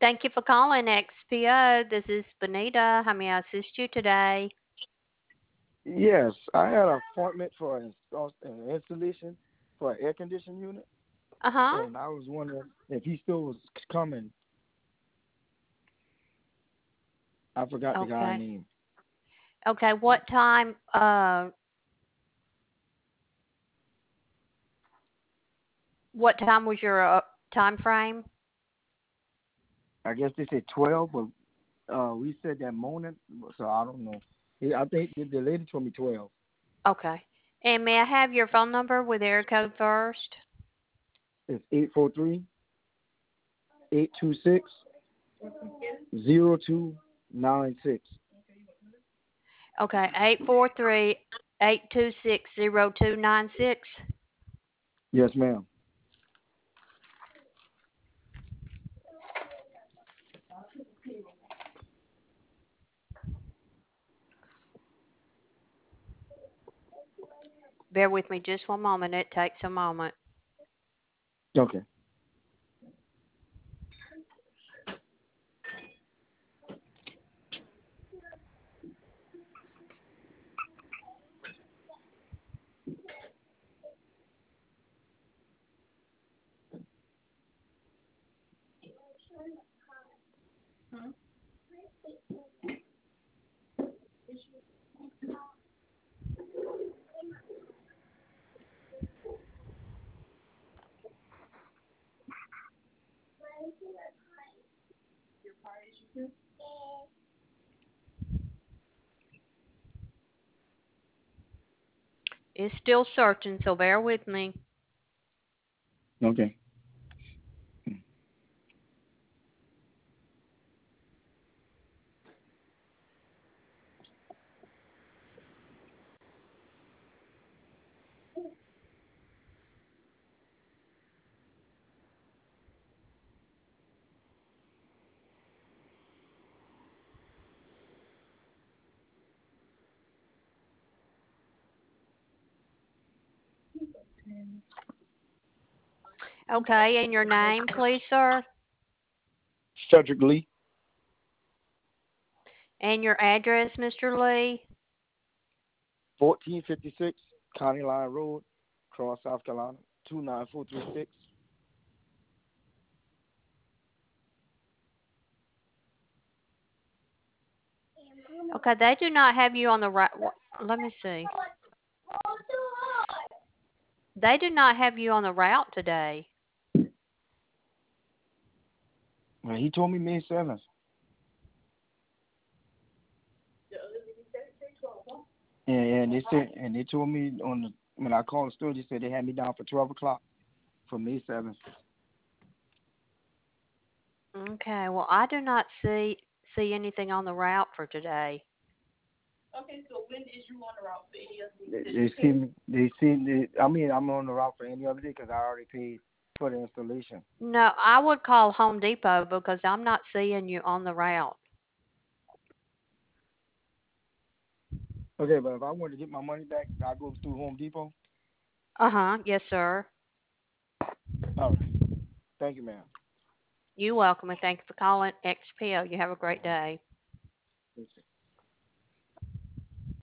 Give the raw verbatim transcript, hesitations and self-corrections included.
Thank you for calling X P O. This is Benita. How may I assist you today? Yes, I had an appointment for an, install, an installation for an air conditioning unit, Uh huh. and I was wondering if he still was coming. I forgot the guy's Okay. name. Okay. What time? Uh, what time was your uh, time frame? I guess they said twelve, but uh, we said that morning, so I don't know. He, I think the the lady told me twelve. Okay. And may I have your phone number with area code first? It's eight four three eight two six zero two nine six. Okay. Eight four three eight two six zero two nine six. Yes, ma'am. Bear with me just one moment. It takes a moment. Okay. It's still searching, so bear with me. Okay. Okay. And your name, please, sir? Cedric Lee, And your address, Mister Lee? fourteen fifty-six County Line Road, Cross, South Carolina, two nine four three six. Okay. They do not have you on the right. Let me see. They do not have you on the route today. Well, he told me May seventh. And, and they said, and they told me on the when I called the store, they said they had me down for twelve o'clock for May seventh. Okay. Well, I do not see see anything on the route for today. They, they see me. They see. They, I mean, I'm on the route for any other day because I already paid for the installation. No, I would call Home Depot because I'm not seeing you on the route. Okay, but if I want to get my money back, I go through Home Depot. Uh huh. Yes, sir. All right. Thank you, ma'am. You're welcome, and thank you for calling X P O. You have a great day.